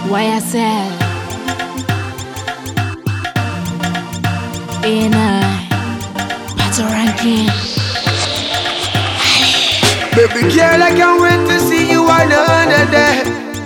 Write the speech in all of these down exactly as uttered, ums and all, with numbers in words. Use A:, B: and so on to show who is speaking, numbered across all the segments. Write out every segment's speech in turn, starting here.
A: Y S L A nine Pato Ranking.
B: Baby girl, I can't wait to see you another day.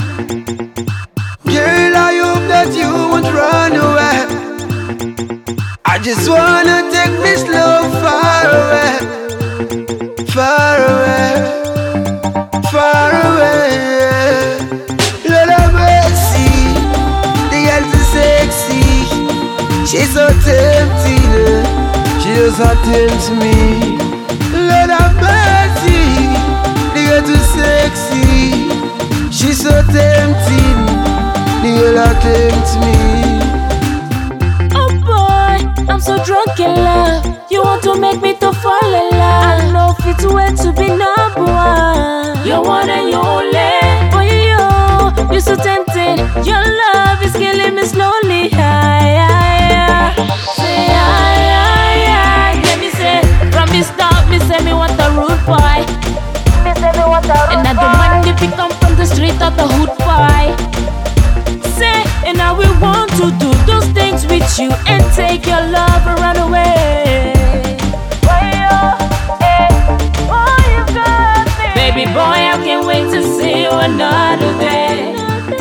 B: Girl, I hope that you won't run away. I just wanna take this love far away, far away, far away. Lord have mercy, the girl too sexy. She's so tempting, she just so tempts me. Lord have mercy, the girl too sexy. She's so tempting, the girl that tempts me.
A: Oh boy, I'm so drunk in love. You want to make me to fall in love. I know it's way to be number one. You're one and you're only. Oh yo, you're so tempting. Your love is killing me slowly. Aye, aye, aye. Say aye, aye, aye. Let me say, from the start, me say me want a rude boy. Me say me want a rude boy. And I don't mind if you come from the street or the hood boy. Say, and I will want to do those things with you and take your love and run away. Baby boy, I can't wait to see you another day.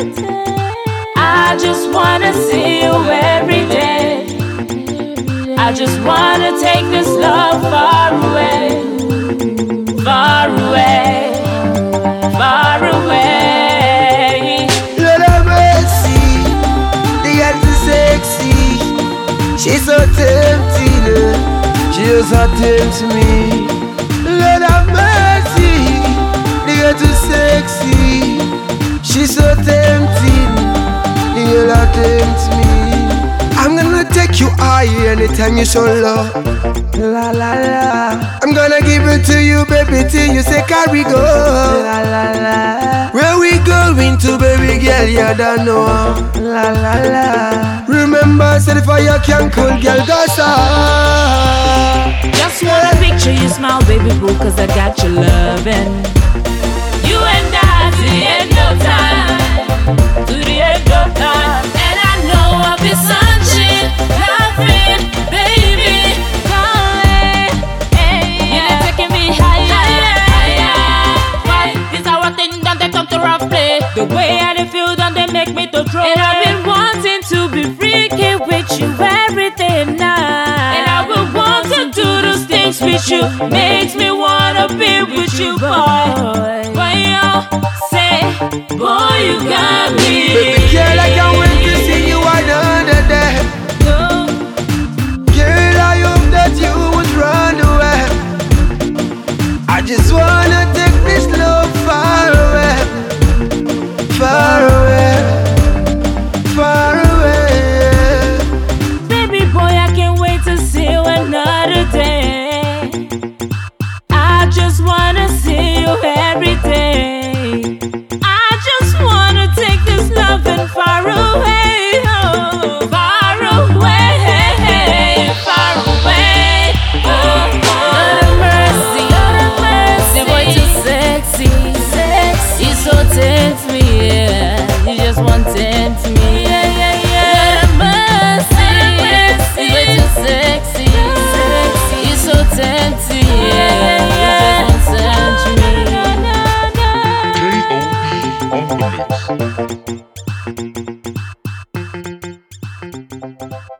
A: I just wanna see you every day. I just wanna take this love far away, far away, far away.
B: Lord have mercy, the girl too sexy. She's so tempting, she just so tempts me. Lord have mercy, the girl too sexy. She's so tempting, the girl that tempts me. I'm gonna take you high anytime you show love. La la la. I'm gonna give it to you, baby, till you say carry go. La la la. Where we going to, baby girl? You don't know. La la la. Remember, say the fire can cool, girl, go so.
A: Just wanna picture you smile, baby boo, cause I got your loving. You and I to the end of time, to the end of time. And I know I'll be searching, laughing, baby, going. You're taking me higher, higher. Why is our thing done they come to rough play? The way I feel done they make me to throw. And I've been wanting to be freaky with you every day and night. And I will want to do those things with you, makes me wanna be with you, boy. Boy, you say, boy, you got me.
B: Baby girl, I can't wait to see you another day.
A: No.
B: Girl, I hope that you would run away. I just wanna take this love far away, far away, far away.
A: Baby boy, I can't wait to see you another day. I just wanna see you every day. I just wanna take this loving far away, oh, far away, far away. Oh, oh. Lord have mercy, Lord have mercy. The boy too sexy, sexy. He so tempts me, yeah. He just want tempt me, yeah, yeah, yeah. Lord have mercy, Lord have mercy. The boy too sexy, sexy. He so tempts me, yeah, yeah. He just want tempt me.
C: J O E on the mix.